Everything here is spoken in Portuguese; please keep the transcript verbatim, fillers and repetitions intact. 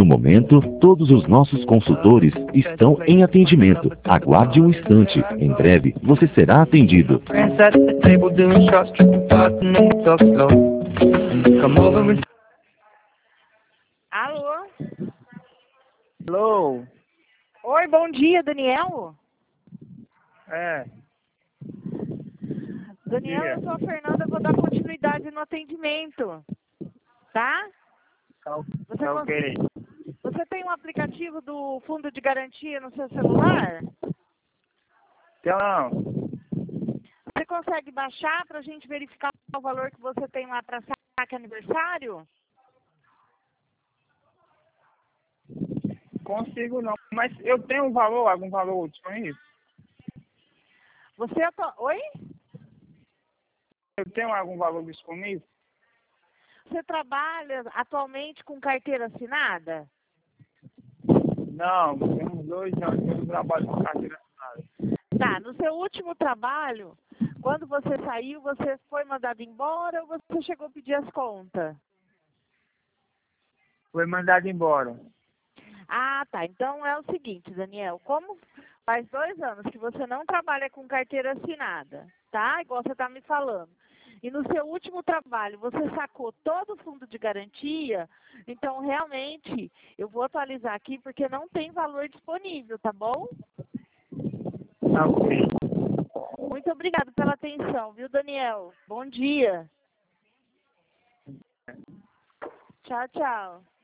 momento, todos os nossos consultores estão em atendimento. Aguarde um instante. Em breve, você será atendido. Alô? Alô? Oi, bom dia, Daniel? É. Daniel, Dia. eu sou a Fernanda, vou dar continuidade no atendimento. Tá? Tá, Você, tá cons- ok. você tem um aplicativo do Fundo de Garantia no seu celular? Então, não. Você consegue baixar para a gente verificar o valor que você tem lá para saque aniversário? Consigo não. Mas eu tenho um valor, algum valor disponível? Você... Ato... Oi? Eu tenho algum valor disponível? Você trabalha atualmente com carteira assinada? Não, tem uns dois anos que eu não trabalho com carteira assinada. Tá, no seu último trabalho, quando você saiu, você foi mandado embora ou você chegou a pedir as contas? Foi mandado embora. Ah, tá. Então é o seguinte, Daniel, como faz dois anos que você não trabalha com carteira assinada, tá? Igual você tá me falando. E no seu último trabalho você sacou todo o fundo de garantia, então realmente eu vou atualizar aqui porque não tem valor disponível, tá bom? Tá ok. Muito obrigada pela atenção, viu, Daniel? Bom dia. Tchau, tchau.